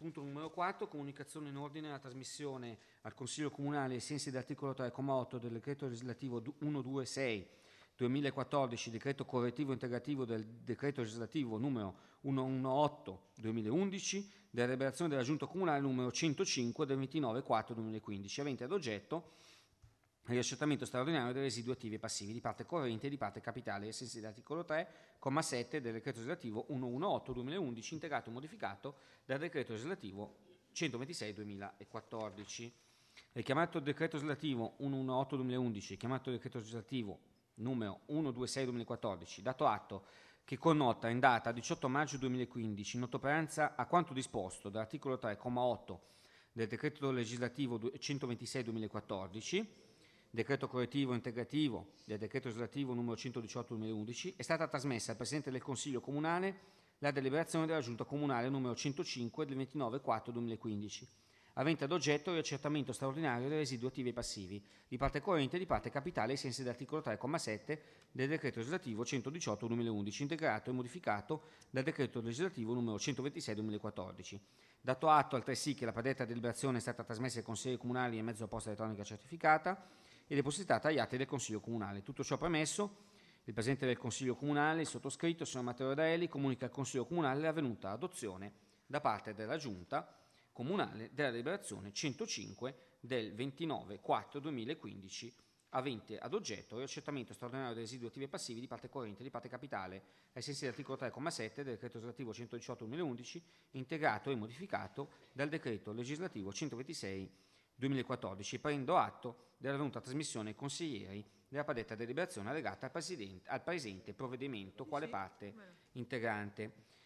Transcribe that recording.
Punto numero 4, comunicazione in ordine alla trasmissione al Consiglio Comunale ai sensi dell'articolo 3,8 del decreto legislativo 126 2014, decreto correttivo integrativo del decreto legislativo numero 118 2011, della deliberazione della Giunta Comunale numero 105 del 29/4 2015, avente ad oggetto il riaccertamento straordinario dei residui attivi e passivi di parte corrente e di parte capitale ai sensi dell'articolo 3,7 del decreto legislativo 118/2011, integrato e modificato dal decreto legislativo 126/2014. Richiamato il decreto legislativo 118/2011, chiamato il decreto legislativo numero 126/2014, dato atto che con nota in data 18 maggio 2015, in ottemperanza a quanto disposto dall'articolo 3,8 del decreto legislativo 126/2014, decreto correttivo integrativo del decreto legislativo numero 118/2011, è stata trasmessa al Presidente del Consiglio Comunale la deliberazione della Giunta Comunale numero 105 del 29/4 2015, avente ad oggetto il riaccertamento straordinario dei residui attivi e passivi di parte corrente e di parte capitale ai sensi dell'articolo 3,7 del decreto legislativo 118/2011, integrato e modificato dal decreto legislativo numero 126/2014. Dato atto altresì che la predetta deliberazione è stata trasmessa ai consiglieri comunali e mezzo a posta elettronica certificata e depositata agli atti del Consiglio Comunale. Tutto ciò premesso, il Presidente del Consiglio Comunale, il sottoscritto, signor Matteo Redaelli, comunica al Consiglio Comunale l'avvenuta adozione da parte della Giunta Comunale della deliberazione 105 del 29/4/2015, avente ad oggetto il riaccertamento straordinario dei residui attivi e passivi di parte corrente e di parte capitale, ai sensi dell'articolo 3,7 del decreto legislativo 118/2011, integrato e modificato dal decreto legislativo 126/2014, prendo atto dell'avvenuta trasmissione ai consiglieri della predetta deliberazione allegata al presente provvedimento quale parte integrante.